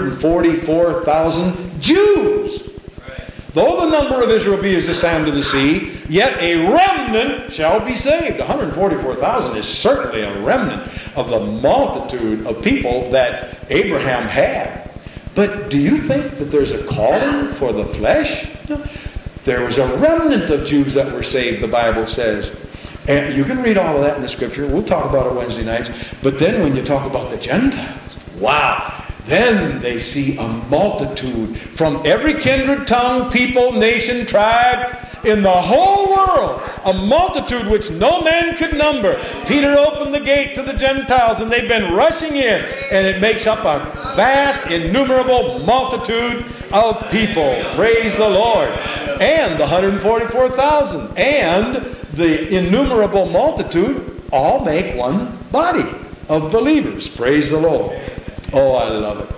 Speaker 2: 144,000 Jews. Though the number of Israel be as the sand of the sea, yet a remnant shall be saved. 144,000 is certainly a remnant of the multitude of people that Abraham had. But do you think that there's a calling for the flesh? No. There was a remnant of Jews that were saved, the Bible says. And you can read all of that in the Scripture. We'll talk about it Wednesday nights. But then when you talk about the Gentiles, wow! Then they see a multitude from every kindred, tongue, people, nation, tribe, in the whole world, a multitude which no man could number. Peter opened the gate to the Gentiles, and they've been rushing in, and it makes up a vast, innumerable multitude of people. Praise the Lord. And the 144,000 and the innumerable multitude all make one body of believers. Praise the Lord. Oh, I love it.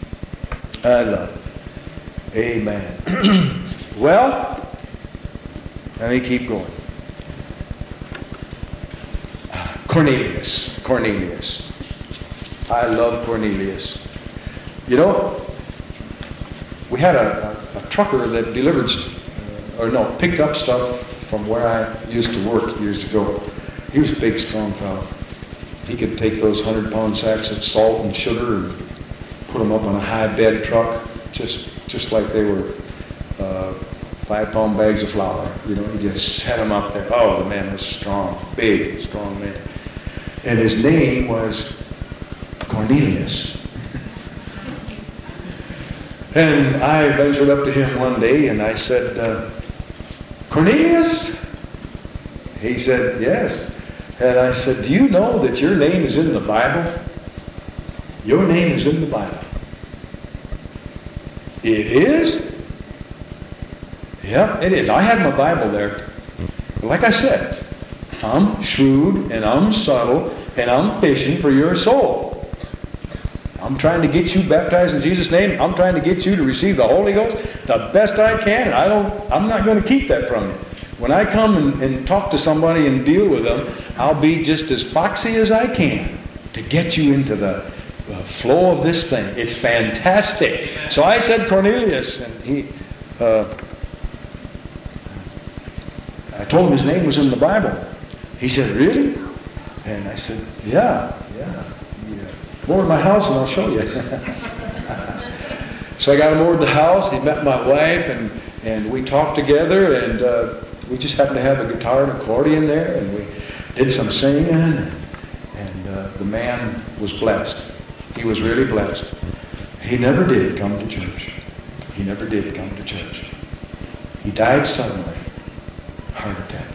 Speaker 2: I love it. Amen. Well, let me keep going. Cornelius. I love Cornelius. You know, we had a trucker that delivered, picked up stuff from where I used to work years ago. He was a big, strong fellow. He could take those 100-pound sacks of salt and sugar and put them up on a high bed truck, just like they were 5-pound bags of flour. You know, he just set them up there. Oh, the man was strong, big, strong man. And his name was Cornelius. And I ventured up to him one day and I said, Cornelius? He said, yes. And I said, do you know that your name is in the Bible? Your name is in the Bible. It is? Yeah, it is. I had my Bible there. Like I said, I'm shrewd and I'm subtle and I'm fishing for your soul. I'm trying to get you baptized in Jesus' name. I'm trying to get you to receive the Holy Ghost the best I can. And I'm not going to keep that from you. When I come and talk to somebody and deal with them, I'll be just as foxy as I can to get you into the flow of this thing. It's fantastic. So I said, Cornelius, and I told him his name was in the Bible. He said, really? And I said, yeah. Come over to my house and I'll show you. So I got him over to the house. He met my wife and we talked together, and we just happened to have a guitar and accordion there, and we did some singing, and the man was blessed. He was really blessed. He never did come to church. He never did come to church. He died suddenly. Heart attack.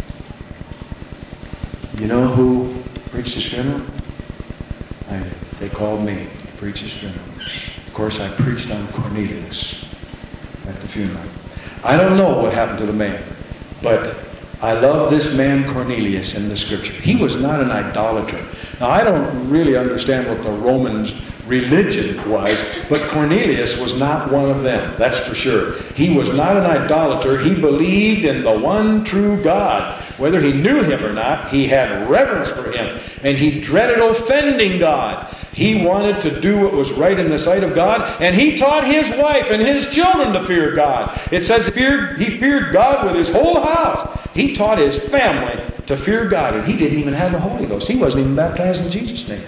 Speaker 2: You know who preached his funeral? I did. They called me to preach his funeral. Of course, I preached on Cornelius at the funeral. I don't know what happened to the man, but I love this man Cornelius in the scripture. He was not an idolater. Now, I don't really understand what the Romans' religion was, but Cornelius was not one of them, that's for sure. He was not an idolater. He believed in the one true God. Whether he knew him or not, he had reverence for him, and he dreaded offending God. He wanted to do what was right in the sight of God, and he taught his wife and his children to fear God. It says he feared God with his whole house. He taught his family to fear God, and he didn't even have the Holy Ghost. He wasn't even baptized in Jesus' name.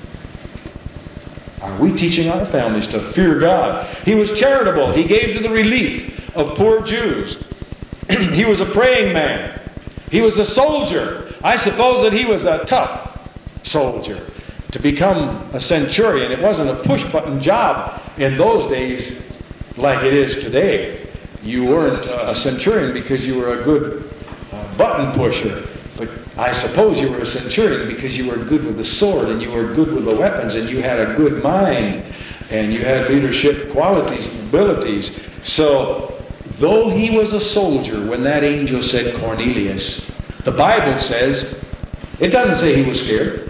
Speaker 2: Are we teaching our families to fear God? He was charitable. He gave to the relief of poor Jews. He was a praying man. He was a soldier. I suppose that he was a tough soldier. To become a centurion, it wasn't a push-button job in those days like it is today. You weren't a centurion because you were a good button pusher. But I suppose you were a centurion because you were good with the sword, and you were good with the weapons, and you had a good mind, and you had leadership qualities and abilities. So, though he was a soldier, when that angel said Cornelius, the Bible says, it doesn't say he was scared.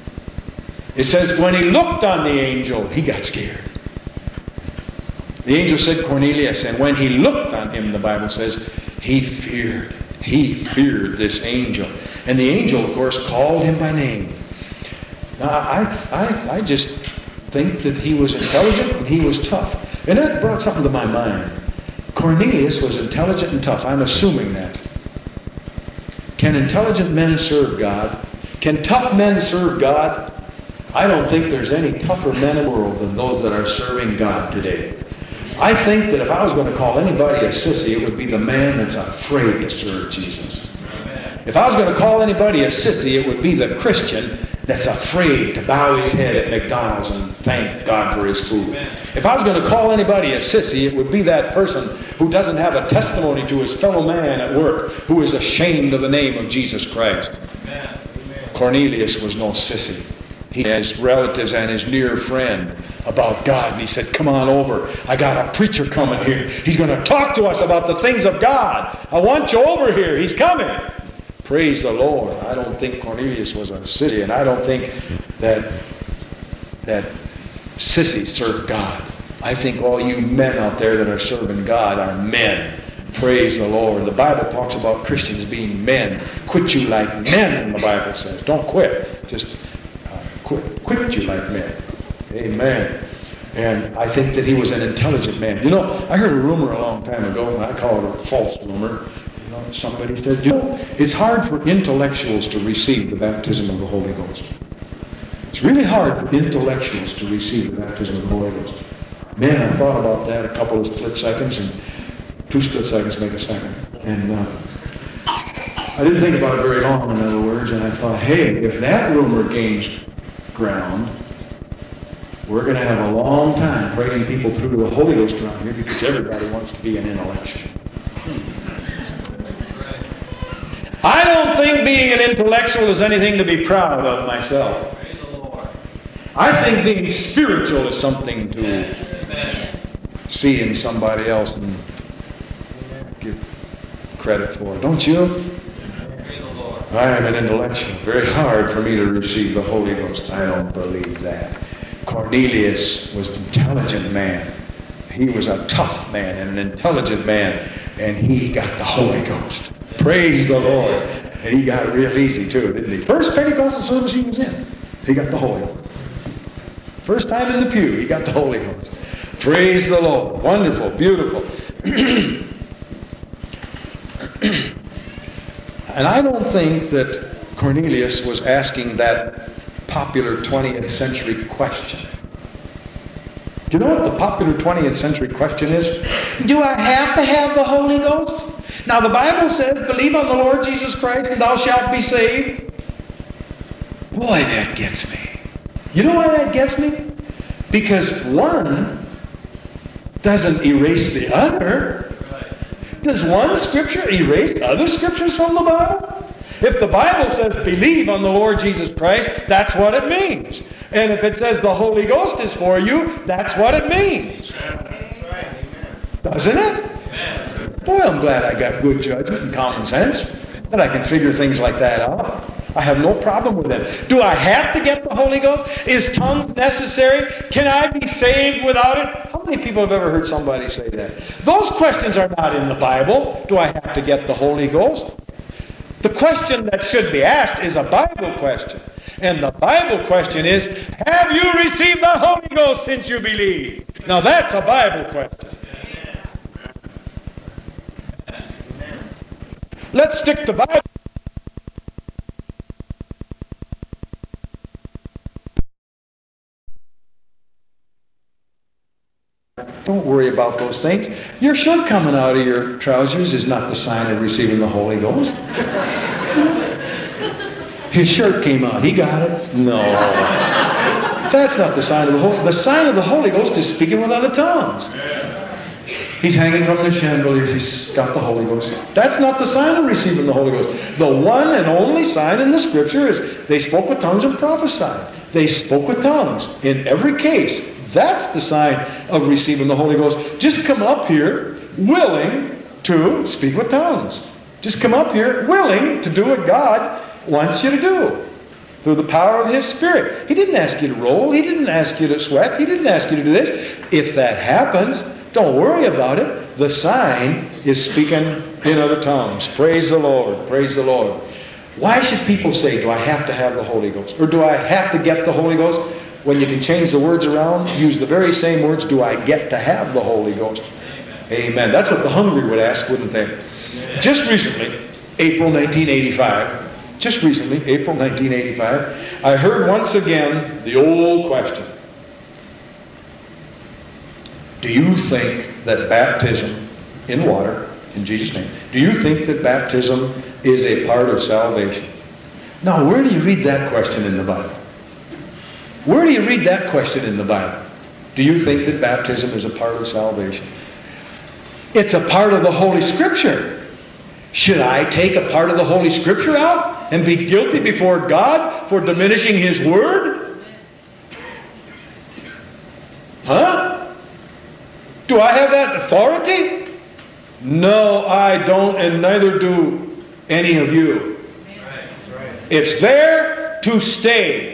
Speaker 2: It says when he looked on the angel, he got scared. The angel said Cornelius, and when he looked on him, the Bible says, he feared. He feared this angel. And the angel, of course, called him by name. Now, I just think that he was intelligent and he was tough. And that brought something to my mind. Cornelius was intelligent and tough. I'm assuming that. Can intelligent men serve God? Can tough men serve God? I don't think there's any tougher men in the world than those that are serving God today. I think that if I was going to call anybody a sissy, it would be the man that's afraid to serve Jesus. If I was going to call anybody a sissy, it would be the Christian that's afraid to bow his head at McDonald's and thank God for his food. If I was going to call anybody a sissy, it would be that person who doesn't have a testimony to his fellow man at work, who is ashamed of the name of Jesus Christ. Cornelius was no sissy. He had his relatives and his near friend about God, and he said, come on over. I got a preacher coming here. He's going to talk to us about the things of God. I want you over here. He's coming. Praise the Lord. I don't think Cornelius was a sissy, and I don't think that sissies serve God. I think all you men out there that are serving God are men. Praise the Lord. The Bible talks about Christians being men. Quit you like men, the Bible says. Don't quit. Just quit you like men. Amen. And I think that he was an intelligent man. You know, I heard a rumor a long time ago, and I call it a false rumor. You know, somebody said, you know, it's hard for intellectuals to receive the baptism of the Holy Ghost. It's really hard for intellectuals to receive the baptism of the Holy Ghost. Man, I thought about that a couple of split seconds, and 2 split seconds make a second. And I didn't think about it very long, in other words, and I thought, hey, if that rumor gains ground, we're going to have a long time praying people through to the Holy Ghost around here because everybody wants to be an intellectual. I don't think being an intellectual is anything to be proud of myself. I think being spiritual is something to see in somebody else and give credit for. Don't you? I am an intellectual. Very hard for me to receive the Holy Ghost. I don't believe that. Cornelius was an intelligent man. He was a tough man and an intelligent man, and he got the Holy Ghost. Praise the Lord. And he got it real easy too, didn't he? First Pentecostal service he was in, he got the Holy Ghost. First time in the pew, he got the Holy Ghost. Praise the Lord. Wonderful, beautiful. And I don't think that Cornelius was asking that popular 20th century question. Do you know what the popular 20th century question is? Do I have to have the Holy Ghost? Now the Bible says, believe on the Lord Jesus Christ and thou shalt be saved. Boy, that gets me. You know why that gets me? Because one doesn't erase the other. Does one scripture erase other scriptures from the Bible? If the Bible says believe on the Lord Jesus Christ, that's what it means. And if it says the Holy Ghost is for you, that's what it means. Doesn't it? Boy, I'm glad I got good judgment and common sense, that I can figure things like that out. I have no problem with it. Do I have to get the Holy Ghost? Is tongues necessary? Can I be saved without it? How many people have ever heard somebody say that? Those questions are not in the Bible. Do I have to get the Holy Ghost? The question that should be asked is a Bible question. And the Bible question is, have you received the Holy Ghost since you believe? Now that's a Bible question. Let's stick to Bible. Don't worry about those things. Your shirt coming out of your trousers is not the sign of receiving the Holy Ghost. His shirt came out. He got it. No. That's not the sign of the Holy Ghost. The sign of the Holy Ghost is speaking with other tongues. He's hanging from the chandeliers. He's got the Holy Ghost. That's not the sign of receiving the Holy Ghost. The one and only sign in the Scripture is they spoke with tongues and prophesied. They spoke with tongues. In every case, that's the sign of receiving the Holy Ghost. Just come up here willing to speak with tongues. Just come up here willing to do what God wants you to do through the power of His Spirit. He didn't ask you to roll. He didn't ask you to sweat. He didn't ask you to do this. If that happens, don't worry about it. The sign is speaking in other tongues. Praise the Lord. Praise the Lord. Why should people say, do I have to have the Holy Ghost? Or do I have to get the Holy Ghost? When you can change the words around, use the very same words, do I get to have the Holy Ghost? Amen. That's what the hungry would ask, wouldn't they? Just recently, April 1985, I heard once again the old question. Do you think that baptism in water, in Jesus' name, do you think that baptism is a part of salvation? Now, where do you read that question in the Bible? Where do you read that question in the Bible? Do you think that baptism is a part of salvation? It's a part of the Holy Scripture. Should I take a part of the Holy Scripture out and be guilty before God for diminishing His Word? Huh? Do I have that authority? No, I don't, and neither do any of you. It's there to stay.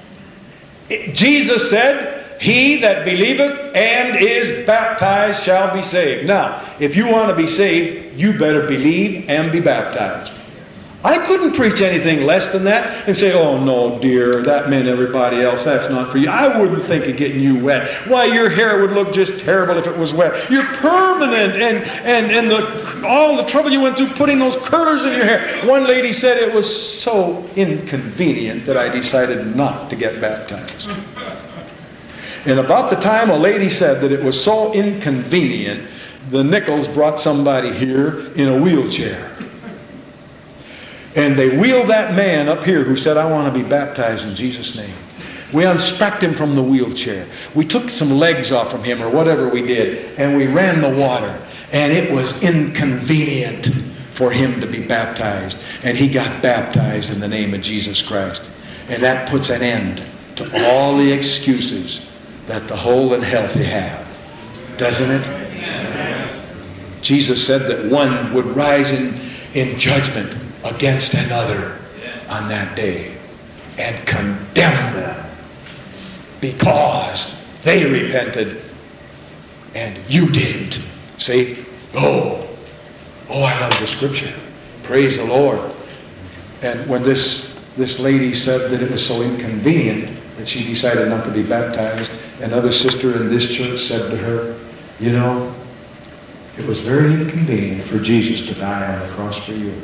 Speaker 2: Jesus said, he that believeth and is baptized shall be saved. Now, if you want to be saved, you better believe and be baptized. I couldn't preach anything less than that and say, oh no, dear, that meant everybody else. That's not for you. I wouldn't think of getting you wet. Why, your hair would look just terrible if it was wet. You're permanent, and all the trouble you went through putting those curlers in your hair. One lady said it was so inconvenient that I decided not to get baptized. And about the time a lady said that it was so inconvenient, the Nichols brought somebody here in a wheelchair. And they wheeled that man up here who said, I want to be baptized in Jesus' name. We unstrapped him from the wheelchair. We took some legs off from him or whatever we did, and we ran the water. And it was inconvenient for him to be baptized. And he got baptized in the name of Jesus Christ. And that puts an end to all the excuses that the whole and healthy have. Doesn't it? Jesus said that one would rise in judgment against another on that day and condemn them because they repented and you didn't. See? Oh, I love the scripture. Praise the Lord. And when this lady said that it was so inconvenient that she decided not to be baptized, another sister in this church said to her, you know, it was very inconvenient for Jesus to die on the cross for you.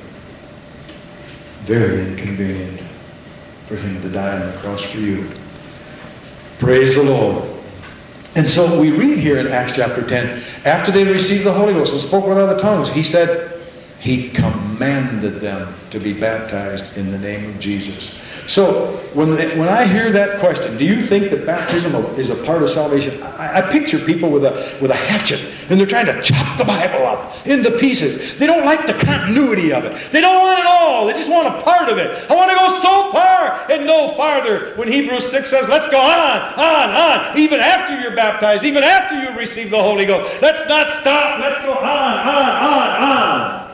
Speaker 2: Very inconvenient for him to die on the cross for you. Praise the Lord. And so we read here in Acts chapter 10, after they received the Holy Ghost and spoke with other tongues, he said, he commanded them to be baptized in the name of Jesus. So when I hear that question, do you think that baptism is a part of salvation? I picture people with a hatchet, and they're trying to chop the Bible up into pieces. They don't like the continuity of it. They don't want it all. They just want a part of it. I want to go so far and no farther. When Hebrews 6 says, let's go on, even after you're baptized, even after you receive the Holy Ghost. Let's not stop. Let's go on.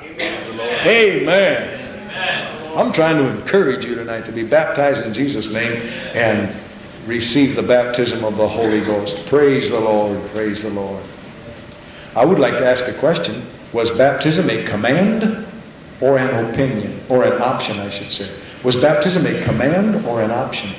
Speaker 2: Amen. I'm trying to encourage you tonight to be baptized in Jesus' name and receive the baptism of the Holy Ghost. Praise the Lord. Praise the Lord. I would like to ask a question. Was baptism a command or an opinion? Or an option, I should say. Was baptism a command or an option?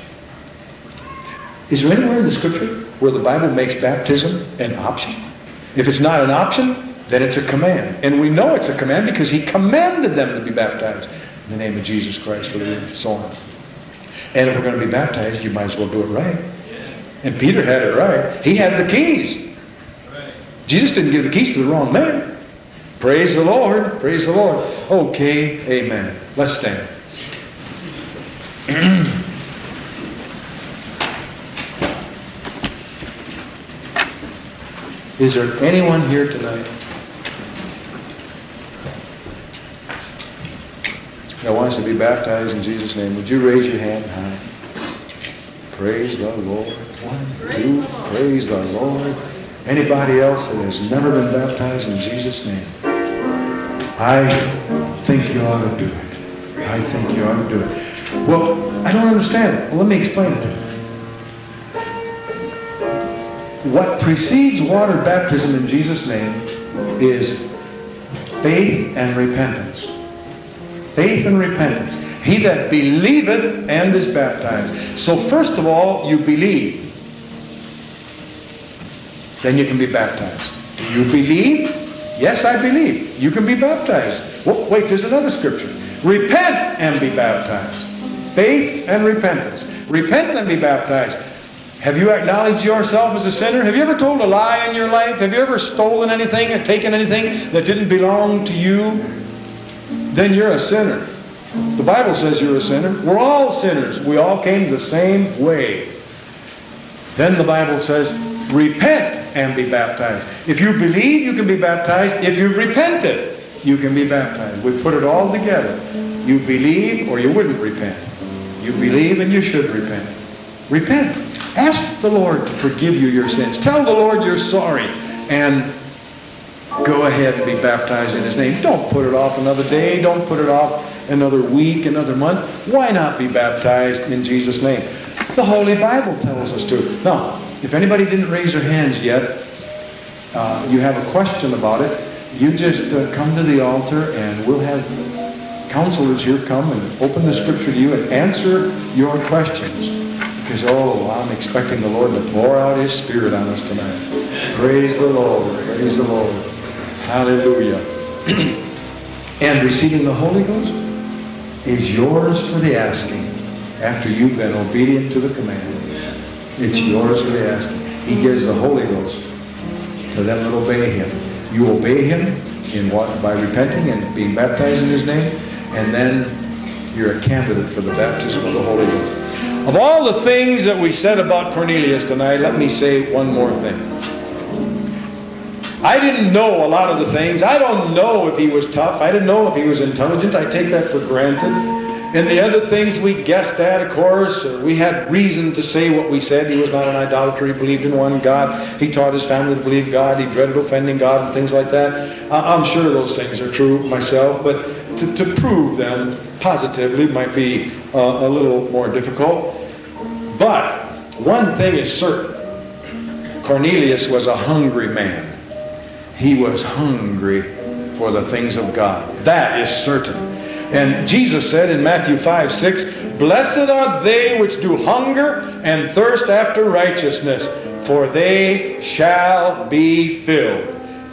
Speaker 2: Is there anywhere in the scripture where the Bible makes baptism an option? If it's not an option, then it's a command. And we know it's a command because he commanded them to be baptized in the name of Jesus Christ, so on. And if we're going to be baptized, you might as well do it right. And Peter had it right. He had the keys. Jesus didn't give the keys to the wrong man. Praise the Lord. Praise the Lord. Okay, amen. Let's stand. Is there anyone here tonight that wants to be baptized in Jesus' name? Would you raise your hand high? Praise the Lord. One, two, praise the Lord. Anybody else that has never been baptized in Jesus' name? I think you ought to do it. I think you ought to do it. Well, I don't understand it. Well, let me explain it to you. What precedes water baptism in Jesus' name is faith and repentance. Faith and repentance. He that believeth and is baptized. So first of all, you believe. Then you can be baptized. Do you believe? Yes, I believe. You can be baptized. Well, wait, there's another scripture. Repent and be baptized. Faith and repentance. Repent and be baptized. Have you acknowledged yourself as a sinner? Have you ever told a lie in your life? Have you ever stolen anything and taken anything that didn't belong to you? Then you're a sinner. The Bible says you're a sinner. We're all sinners. We all came the same way. Then the Bible says, repent and be baptized. If you believe, you can be baptized. If you've repented, you can be baptized. We put it all together. You believe or you wouldn't repent. You believe and you should repent. Repent. Ask the Lord to forgive you your sins. Tell the Lord you're sorry and go ahead and be baptized in His name. Don't put it off another day. Don't put it off another week, another month. Why not be baptized in Jesus' name? The Holy Bible tells us to. Now, if anybody didn't raise their hands yet, you have a question about it, you just come to the altar and we'll have counselors here come and open the scripture to you and answer your questions. Because, I'm expecting the Lord to pour out His Spirit on us tonight. Praise the Lord. Praise the Lord. Hallelujah. And receiving the Holy Ghost is yours for the asking after you've been obedient to the command. It's yours for the asking. He gives the Holy Ghost to them that obey Him. You obey Him by repenting and being baptized in His name, and then you're a candidate for the baptism of the Holy Ghost. Of all the things that we said about Cornelius tonight, let me say one more thing. I didn't know a lot of the things. I don't know if he was tough. I didn't know if he was intelligent. I take that for granted. And the other things we guessed at, of course, we had reason to say what we said. He was not an idolater. He believed in one God. He taught his family to believe God. He dreaded offending God and things like that. I'm sure those things are true myself, but to prove them positively might be a little more difficult. But one thing is certain. Cornelius was a hungry man. He was hungry for the things of God. That is certain. And Jesus said in Matthew 5:6, "Blessed are they which do hunger and thirst after righteousness, for they shall be filled."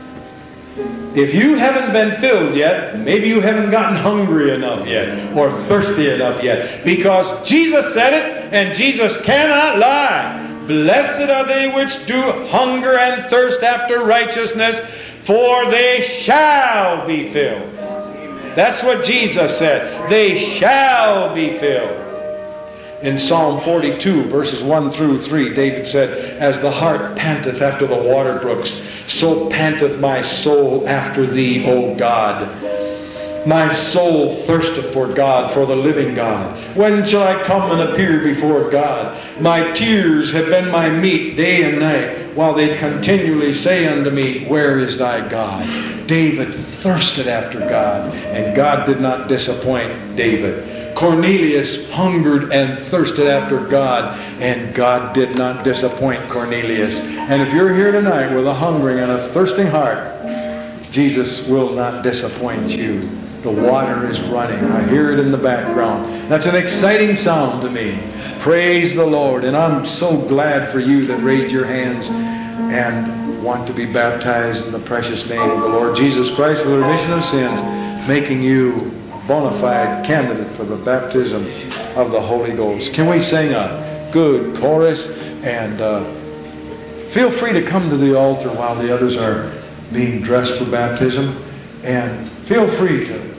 Speaker 2: If you haven't been filled yet, maybe you haven't gotten hungry enough yet or thirsty enough yet, because Jesus said it and Jesus cannot lie. Blessed are they which do hunger and thirst after righteousness, for they shall be filled. That's what Jesus said. They shall be filled. In Psalm 42, verses 1 through 3, David said, "As the hart panteth after the water brooks, so panteth my soul after thee, O God. My soul thirsteth for God, for the living God. When shall I come and appear before God? My tears have been my meat day and night, while they continually say unto me, Where is thy God?" David thirsted after God, and God did not disappoint David. Cornelius hungered and thirsted after God, and God did not disappoint Cornelius. And if you're here tonight with a hungering and a thirsting heart, Jesus will not disappoint you. The water is running. I hear it in the background. That's an exciting sound to me. Praise the Lord. And I'm so glad for you that raised your hands and want to be baptized in the precious name of the Lord Jesus Christ for the remission of sins, making you a bona fide candidate for the baptism of the Holy Ghost. Can we sing a good chorus? And feel free to come to the altar while the others are being dressed for baptism. And feel free to